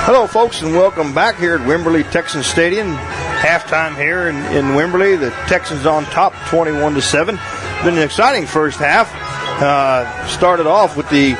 Hello, folks, and welcome back here at Wimberley Texans Stadium. Halftime here in Wimberley. The Texans on top, 21-7. Been an exciting first half. Started off with the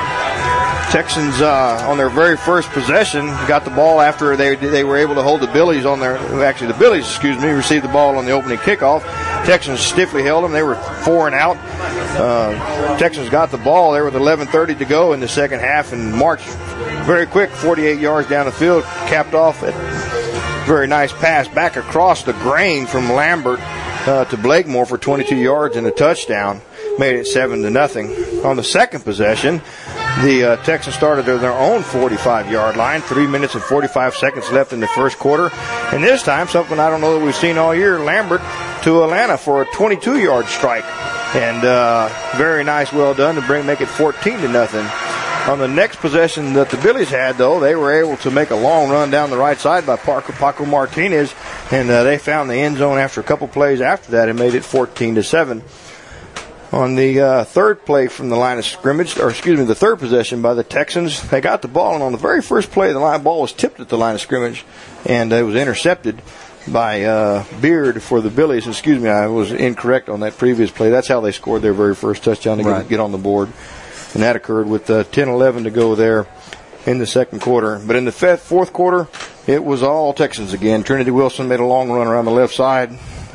Texans on their very first possession. Got the ball after they were able to hold the Billies on their. Actually, the Billies, received the ball on the opening kickoff. Texans stiffly held them. They were 4 and out. Texans got the ball there with 11:30 to go in the second half and marched very quick, 48 yards down the field, capped off a very nice pass back across the grain from Lambert to Blakemore for 22 yards and a touchdown. Made it 7-0. On the second possession, the Texans started at their own 45-yard line. 3 minutes and 45 seconds left in the first quarter. And this time, something I don't know that we've seen all year, Lambert to Atlanta for a 22-yard strike. And very nice, well done to make it 14-0. On the next possession that the Billies had, though, they were able to make a long run down the right side by Paco Martinez, and they found the end zone after a couple plays after that and made it 14-7. On the third play from the line of scrimmage, the third possession by the Texans, they got the ball, and on the very first play, the ball was tipped at the line of scrimmage, and it was intercepted by Beard for the Billies. I was incorrect on that previous play. That's how they scored their very first touchdown to get on the board. And that occurred with 10-11 to go there in the second quarter. But in the fourth quarter, it was all Texans again. Trinity Wilson made a long run around the left side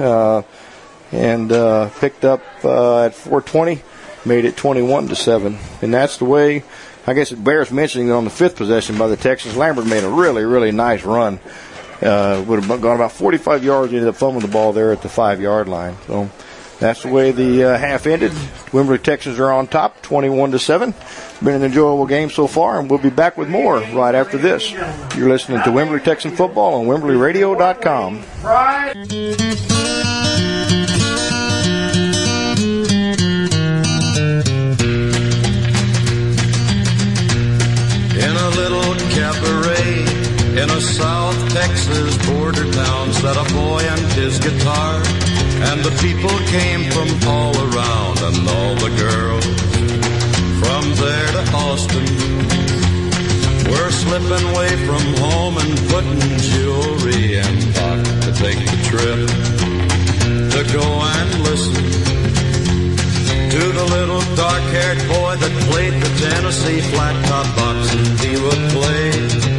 and picked up at 4:20, made it 21-7. And that's the way, I guess it bears mentioning that on the fifth possession by the Texans, Lambert made a really, really nice run. Would have gone about 45 yards, ended up fumbling the ball there at the 5-yard line. So that's the way the half ended. Wimberley Texans are on top, 21-7. Been an enjoyable game so far, and we'll be back with more right after this. You're listening to Wimberley Texan Football on WimberleyRadio.com. In a little cabaret in a South Texas border town sat a boy and his guitar. And the people came from all around, and all the girls from there to Austin were slipping away from home and putting jewelry in pocket to take the trip to go and listen to the little dark-haired boy that played the Tennessee flat-top box, and he would play.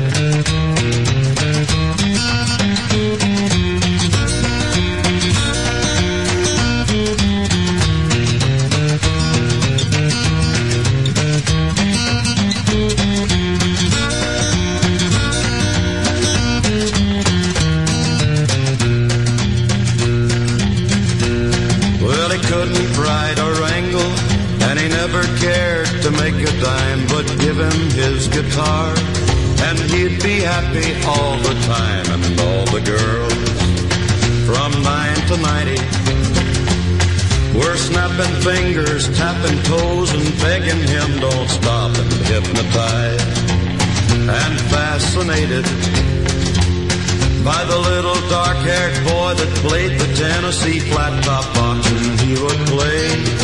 Couldn't ride or wrangle, and he never cared to make a dime, but give him his guitar, and he'd be happy all the time. And all the girls from 9 to 90 were snapping fingers, tapping toes, and begging him don't stop, and hypnotized and fascinated by the little dark-haired boy that played the Tennessee flat-top box, and he would play.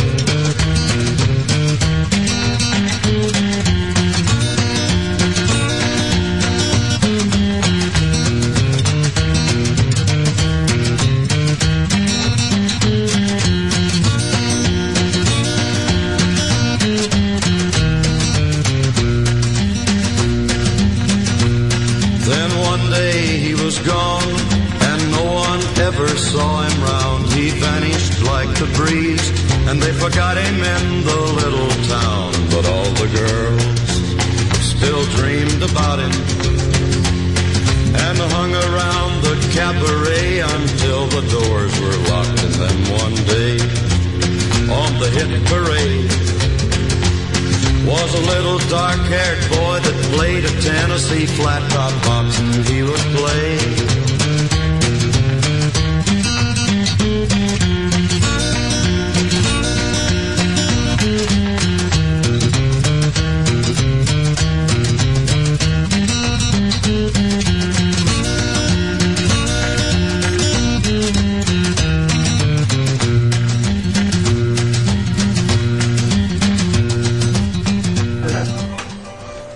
Then one day he was gone, and no one ever saw him round. He vanished like the breeze, and they forgot him in the little town. But all the girls still dreamed about him and hung around the cabaret until the doors were locked. And then one day on the hit parade was a little dark-haired boy that played a Tennessee flat-top box, and he would play.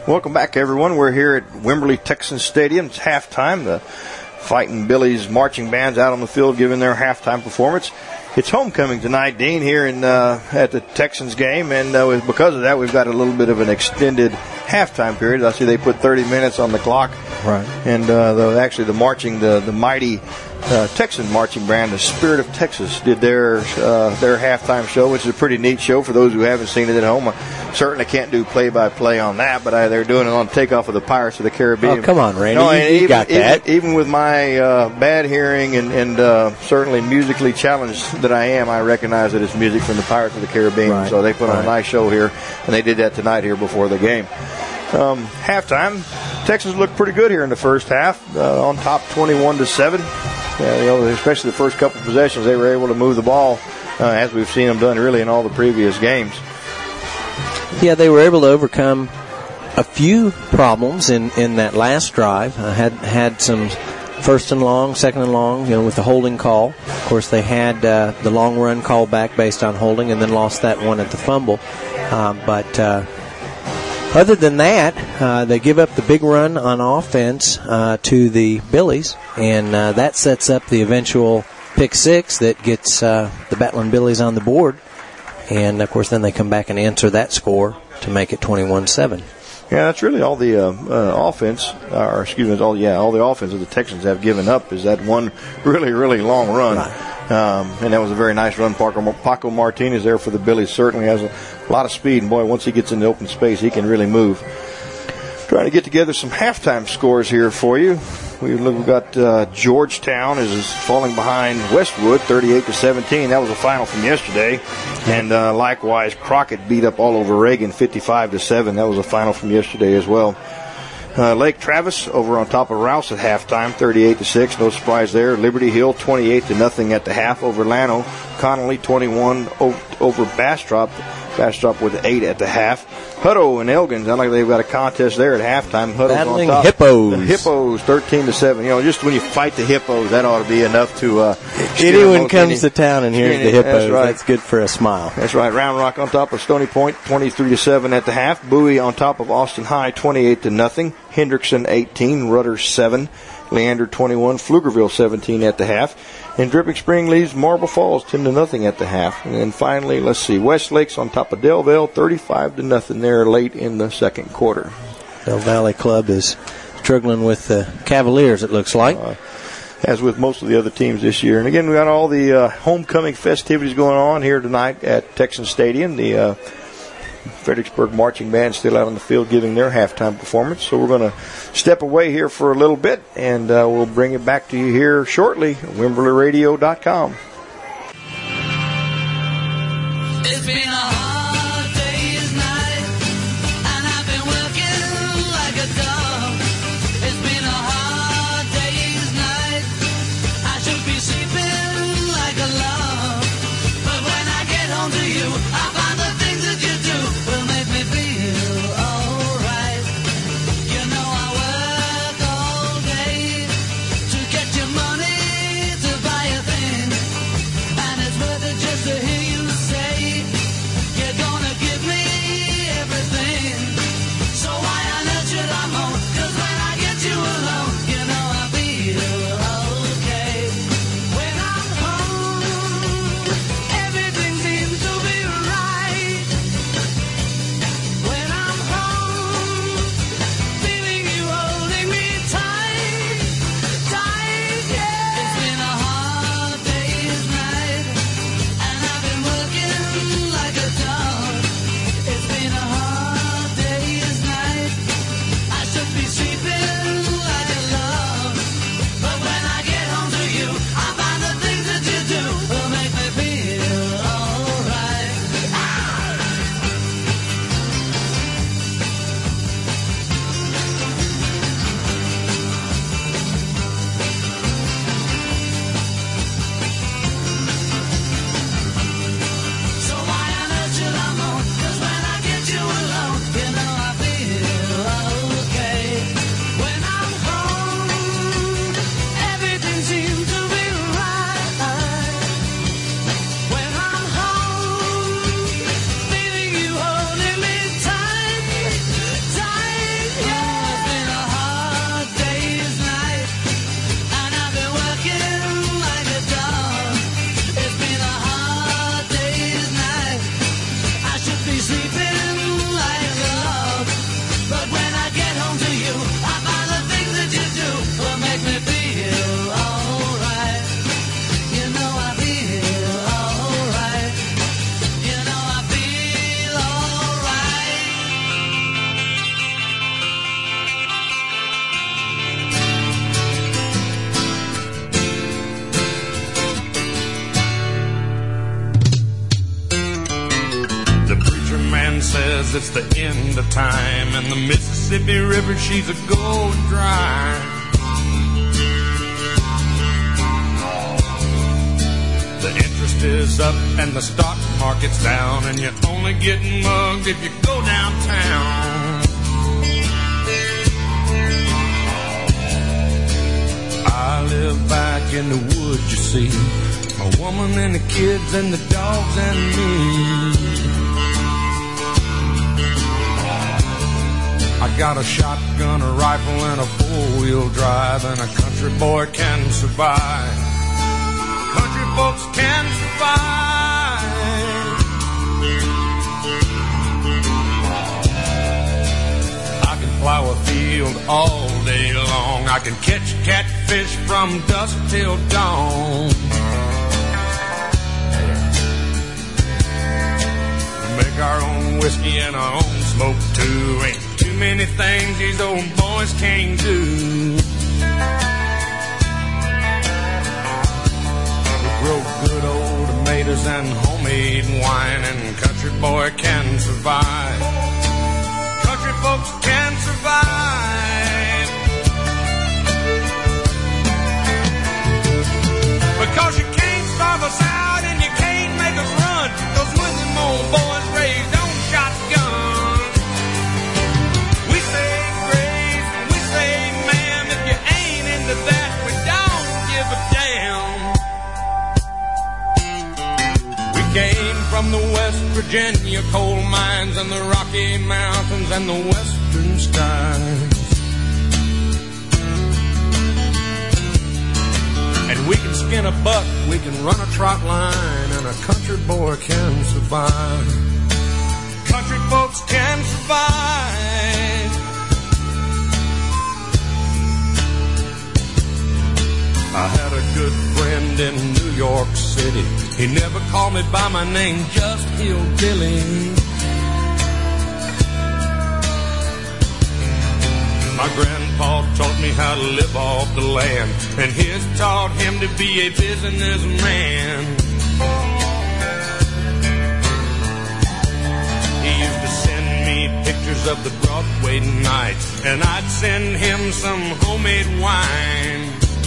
Welcome back, everyone. We're here at Wimberley Texan Stadium. It's halftime. The Fighting Billies marching band's out on the field giving their halftime performance. It's homecoming tonight, Dean, here at the Texans game, and because of that, we've got a little bit of an extended halftime period. I see they put 30 minutes on the clock. Right. And the mighty Texan marching band, the Spirit of Texas, did their halftime show, which is a pretty neat show for those who haven't seen it at home. I certainly can't do play-by-play on that, but they're doing it on takeoff of the Pirates of the Caribbean. Oh, come on, Randy. You got that. Even with my bad hearing and certainly musically challenged that I am, I recognize that it's music from the Pirates of the Caribbean. Right. So they put on a nice show here, and they did that tonight here before the game. Halftime, Texans looked pretty good here in the first half, on top 21-7. Especially the first couple of possessions, they were able to move the ball, as we've seen them done really in all the previous games. Yeah, they were able to overcome a few problems in that last drive. Had some first and long, second and long, with the holding call. Of course, they had the long run call back based on holding, and then lost that one at the fumble. But other than that, they give up the big run on offense to the Billies, and that sets up the eventual pick six that gets the Battling Billies on the board. And, of course, then they come back and answer that score to make it 21-7. Yeah, that's really all the offense, all the offense that the Texans have given up is that one really, really long run. Right. And that was a very nice run. Paco Martinez there for the Billies certainly has a lot of speed. And, boy, once he gets in the open space, he can really move. Trying to get together some halftime scores here for you. We've got Georgetown is falling behind Westwood 38-17. That was the final from yesterday. And likewise, Crockett beat up all over Reagan 55-7. That was the final from yesterday as well. Lake Travis over on top of Rouse at halftime, 38-6. No surprise there. Liberty Hill 28-0 at the half over Llano. Connolly 21 over Bastrop. Bastrop with 8 at the half. Hutto and Elgin, sound like they've got a contest there at halftime. Hutto's battling on top. Hippos. The Hippos 13-7. Just when you fight the Hippos, that ought to be enough to. Anyone comes to town and hears the Hippos. That's right. That's good for a smile. That's right. Round Rock on top of Stony Point, 23-7 at the half. Bowie on top of Austin High, 28-0. Hendrickson 18, Rudder 7. Leander 21, Pflugerville 17 at the half. And Dripping Spring leads Marble Falls 10-0 at the half. And then finally, let's see, Westlake's on top of Del Valle 35-0 there late in the second quarter. Del Valley Club is struggling with the Cavaliers, it looks like. As with most of the other teams this year. And again, we got all the homecoming festivities going on here tonight at Texan Stadium. The Fredericksburg Marching Band still out on the field giving their halftime performance. So we're going to step away here for a little bit, and we'll bring it back to you here shortly at WimberleyRadio.com. It's been a hard day's night, and I've been working like a dog. It's been a hard day's night, I should be sleeping like a log. But when I get home to you, I find the things that you do will make me feel alright. You know I work all day to get your money to buy a thing, and it's worth it just to hear you say man says it's the end of time, and the Mississippi River, she's a going dry. The interest is up and the stock market's down, and you're only getting mugged if you go downtown. I live back in the woods, you see, my woman and the kids and the dogs and me. I got a shotgun, a rifle, and a four-wheel drive, and a country boy can survive. Country folks can survive. I can plow a field all day long. I can catch catfish from dusk till dawn. Make our own whiskey and our own smoke too. Ain't too many things these old boys can't do. We grow good old tomatoes and homemade wine, and country boy can survive. Country folks can survive. Because you can't starve us out and you can't make us run. 'Cause when them old boys raised on shotguns, we say grace, we say ma'am. If you ain't into that, we don't give a damn. We came from the West Virginia coal mines and the Rocky Mountains and the western skies. And we can skin a buck, we can run a trot line, and a country boy can survive. Country folks can survive. I had a good friend in New York City. He never called me by my name, just Hillbilly. My grandpa taught me how to live off the land, and his taught him to be a businessman. He used to send me pictures of the Broadway nights, and I'd send him some homemade wine.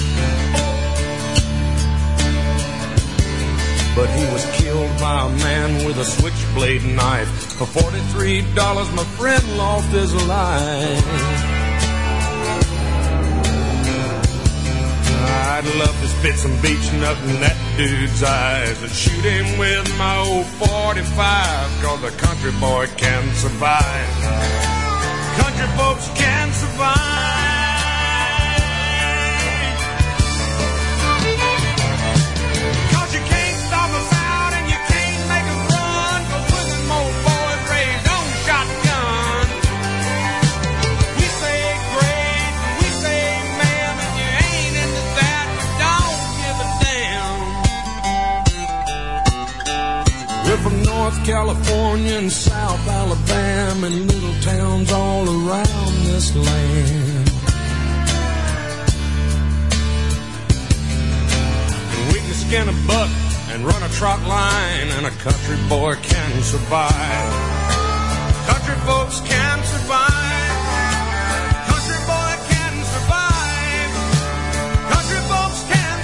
But he was killed by a man with a switchblade knife. For $43, my friend lost his life. I'd love to spit some beach nut in that dude's eyes and shoot him with my old 45, 'cause a country boy can survive. Country folks can survive. 'Cause you can't stop us out and you can't make us run, 'cause we're them old boys raised on shotgun. We say grace, we say ma'am, and you ain't into that, we don't give a damn. We're from North California and South Alabama and little towns all around this land. And we can skin a buck and run a trot line, and a country boy can survive. Country folks can survive. Country boy can survive. Country folks can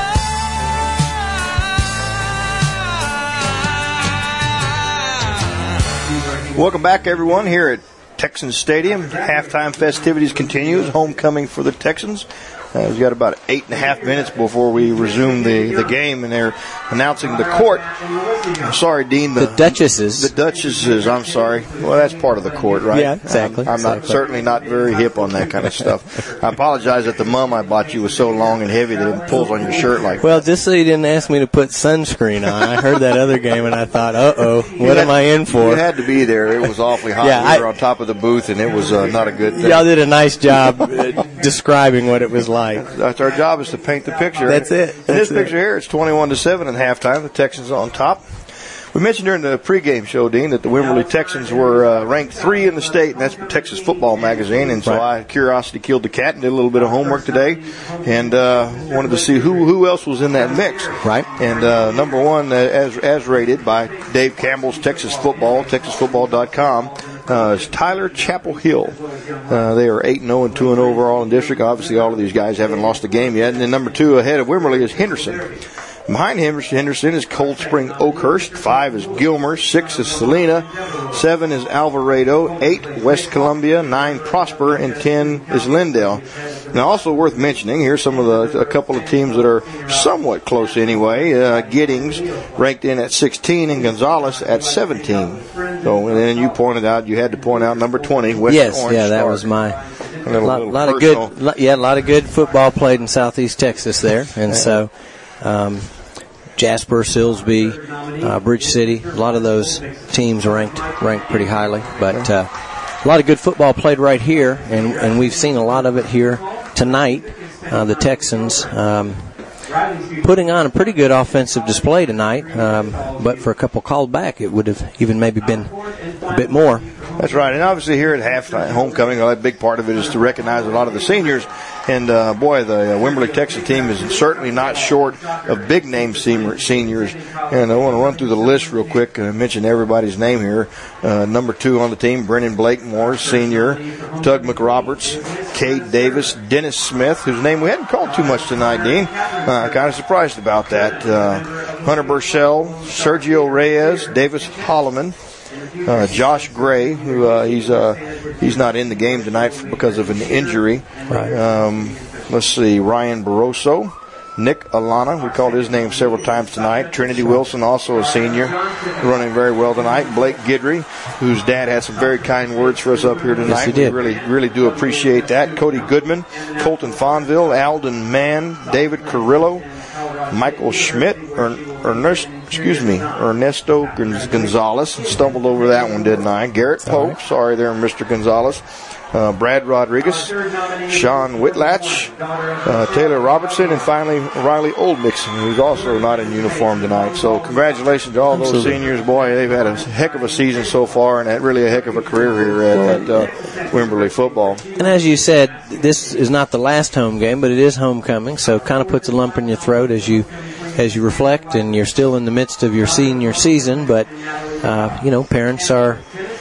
survive. Welcome back, everyone, here at Texans Stadium. Halftime festivities continues. Homecoming for the Texans. We've got about 8.5 minutes before we resume the game, and they're announcing the court. I'm sorry, Dean. The Duchesses. The Duchesses, I'm sorry. Well, that's part of the court, right? Yeah, exactly. I'm not certainly not very hip on that kind of stuff. I apologize that the mum I bought you was so long and heavy that it pulls on your shirt like that. Well, just so you didn't ask me to put sunscreen on. I heard that other game, and I thought, what am I in for? You had to be there. It was awfully hot. Yeah, we were on top of the booth, and it was not a good thing. Y'all did a nice job describing what it was like. That's our job, is to paint the picture. That's it. In this picture here, it's 21-7 at halftime. The Texans on top. We mentioned during the pregame show, Dean, that the Wimberley Texans were ranked 3 in the state, and that's Texas Football Magazine. And so curiosity killed the cat and did a little bit of homework today, and wanted to see who else was in that mix. Right. And number one, as rated by Dave Campbell's Texas Football, TexasFootball.com, is Tyler Chapel Hill. They are 8-0 and 2-0 overall in district. Obviously, all of these guys haven't lost a game yet. And then number 2 ahead of Wimberley is Henderson. Behind Henderson is Cold Spring Oakhurst. 5 is Gilmer. 6 is Salina. 7 is Alvarado. 8 West Columbia. 9 Prosper, and 10 is Lindale. Now, also worth mentioning, here's some of a couple of teams that are somewhat close anyway. Giddings ranked in at 16 and Gonzales at 17. So, and then you had to point out number 20, West Orange Star. That was my lot of good football played in Southeast Texas there, and so. Jasper, Silsbee, Bridge City, a lot of those teams ranked pretty highly. But a lot of good football played right here, and we've seen a lot of it here tonight. The Texans putting on a pretty good offensive display tonight, but for a couple called back, it would have even maybe been a bit more. That's right, and obviously here at halftime, homecoming, a big part of it is to recognize a lot of the seniors. And, the Wimberley Texas team is certainly not short of big-name seniors. And I want to run through the list real quick and mention everybody's name here. Number 2 on the team, Brennan Blakemore, senior. Doug McRoberts, Cade Davis, Dennis Smith, whose name we hadn't called too much tonight, Dean. Kind of surprised about that. Hunter Burchell, Sergio Reyes, Davis Holloman. Josh Gray, who he's not in the game tonight because of an injury. Right. Let's see, Ryan Barroso, Nick Alana, we called his name several times tonight. Trinity Wilson, also a senior, running very well tonight. Blake Gidry, whose dad had some very kind words for us up here tonight. Yes, he did. We really do appreciate that. Cody Goodman, Colton Fonville, Alden Mann, David Carrillo, Michael Schmidt, Ernesto Gonzalez. Stumbled over that one, didn't I? Garrett Pope, sorry there, Mr. Gonzalez. Brad Rodriguez, Sean Whitlatch, Taylor Robertson, and finally Riley Oldmixon, who's also not in uniform tonight. So congratulations to all those seniors. Boy, they've had a heck of a season so far, and really a heck of a career here at Wimberley football. And as you said, this is not the last home game, but it is homecoming, so it kind of puts a lump in your throat as you reflect, and you're still in the midst of your senior season, but parents are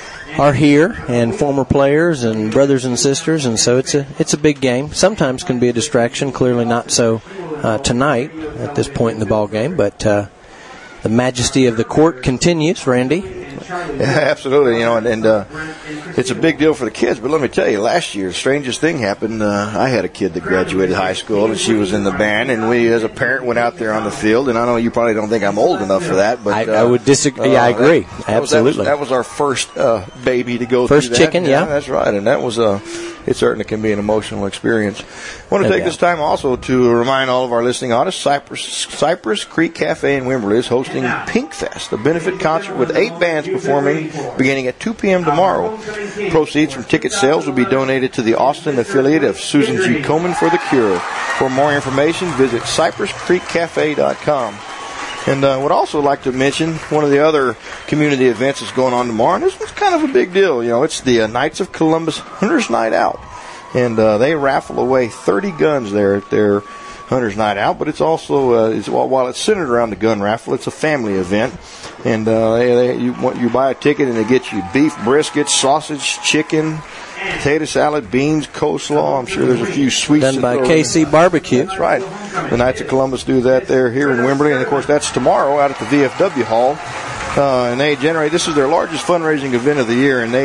here, and former players and brothers and sisters, and so it's a big game. Sometimes can be a distraction, clearly not so tonight at this point in the ball game, but the majesty of the court continues, Randy. Yeah, absolutely, and it's a big deal for the kids. But let me tell you, last year, the strangest thing happened. I had a kid that graduated high school, and she was in the band, and we, as a parent, went out there on the field. And I know you probably don't think I'm old enough for that, but I would disagree. I agree. Absolutely. That was our first baby to go first through that. Chicken, yeah. That's right, and that was it certainly can be an emotional experience. I want to take this time also to remind all of our listening audience, Cypress Creek Cafe in Wimberley is hosting Pink Fest, a benefit concert with 8 bands performing beginning at 2 p.m. tomorrow. Proceeds from ticket sales will be donated to the Austin affiliate of Susan G. Komen for the Cure. For more information, visit cypresscreekcafe.com. And would also like to mention one of the other community events that's going on tomorrow. And this one's kind of a big deal. It's the Knights of Columbus Hunters Night Out. And they raffle away 30 guns there at their Hunters Night Out. But it's also, while it's centered around the gun raffle, it's a family event. And you buy a ticket and they get you beef brisket, sausage, chicken, potato salad, beans, coleslaw. I'm sure there's a few sweets. Done by KC Barbecue. That's right. The Knights of Columbus do that there here in Wimberley. And, of course, that's tomorrow out at the VFW Hall. And they this is their largest fundraising event of the year. And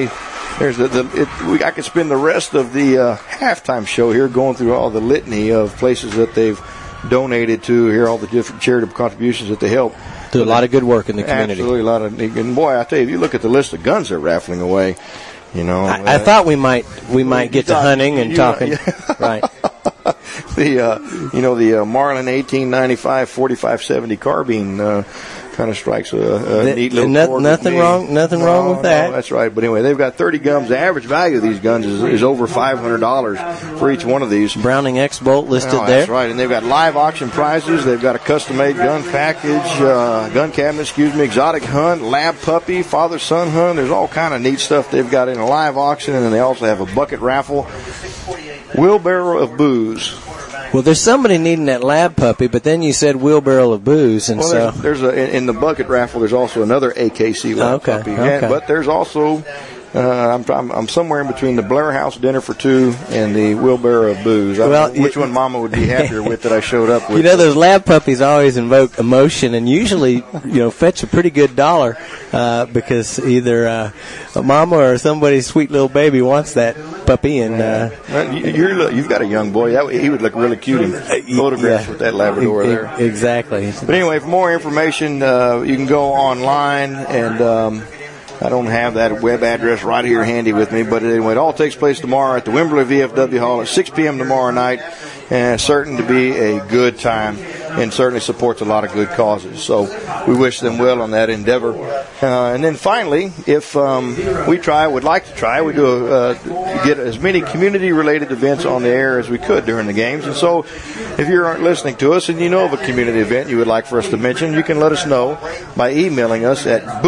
I could spend the rest of the halftime show here going through all the litany of places that they've donated to here, all the different charitable contributions that they help. Do a lot of good work in the community. Absolutely, a lot of. And boy, I tell you, if you look at the list of guns they're raffling away, I thought we might get to hunting and talking. Right. The Marlin 1895 4570 carbine kind of strikes a neat little chord. Nothing with me. Nothing wrong with that. No, that's right. But anyway, they've got 30 guns. The average value of these guns is over $500 for each one of these. Browning X-Bolt listed there. That's right. And they've got live auction prizes. They've got a custom-made gun package, gun cabinet, exotic hunt, lab puppy, father-son hunt. There's all kind of neat stuff they've got in a live auction, and then they also have a bucket raffle. Wheelbarrow of booze. Well, there's somebody needing that lab puppy, but then you said wheelbarrow of booze, and so there's in the bucket raffle. There's also another AKC lab puppy, but there's also I'm somewhere in between the Blair House dinner for two and the wheelbarrow of booze. I don't know which one Mama would be happier with that I showed up with. You know, those lab puppies always invoke emotion and usually, fetch a pretty good dollar because either a mama or somebody's sweet little baby wants that puppy. And you've got a young boy. He would look really cute in photographs with that Labrador there. Exactly. But anyway, for more information, you can go online and. I don't have that web address right here handy with me, but anyway, it all takes place tomorrow at the Wimberley VFW Hall at 6 p.m. tomorrow night, and certain to be a good time, and certainly supports a lot of good causes. So we wish them well on that endeavor. And then finally, if we would like to try, we do get as many community-related events on the air as we could during the games. And so if you're listening to us and you know of a community event you would like for us to mention, you can let us know by emailing us at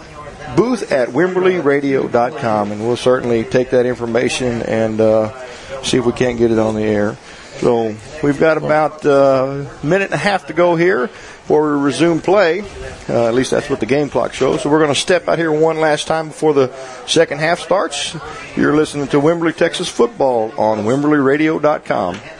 booth@WimberleyRadio.com, and we'll certainly take that information and see if we can't get it on the air. So we've got about a minute and a half to go here before we resume play. At least that's what the game clock shows. So we're going to step out here one last time before the second half starts. You're listening to Wimberley, Texas football on WimberleyRadio.com.